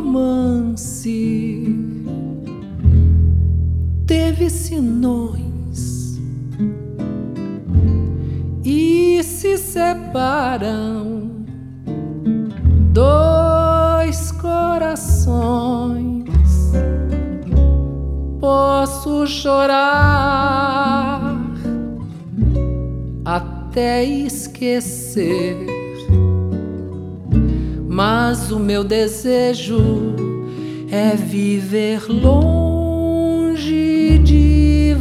romance teve sinões e se separam dois corações. Posso chorar até esquecer, mas o meu desejo é viver longe de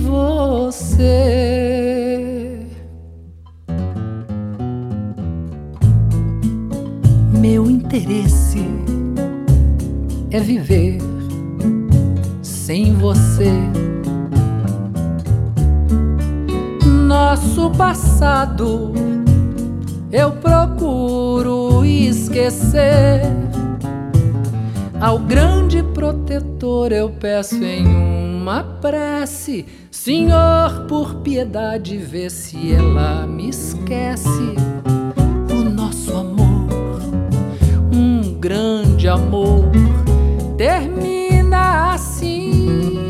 você. Meu interesse é viver sem você. Nosso passado eu procuro esquecer. Ao grande protetor eu peço em uma prece: Senhor, por piedade, vê se ela me esquece. O nosso amor, um grande amor, termina assim.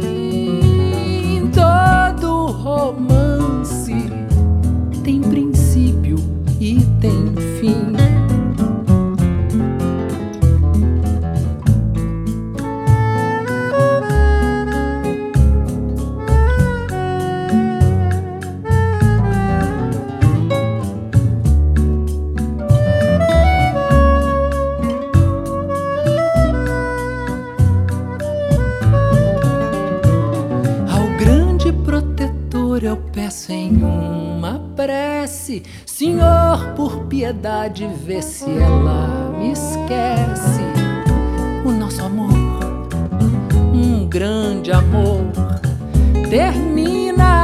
Todo romance tem princípio e tem fim. Eu peço em uma prece: Senhor, por piedade, vê se ela me esquece. O nosso amor, um grande amor, termina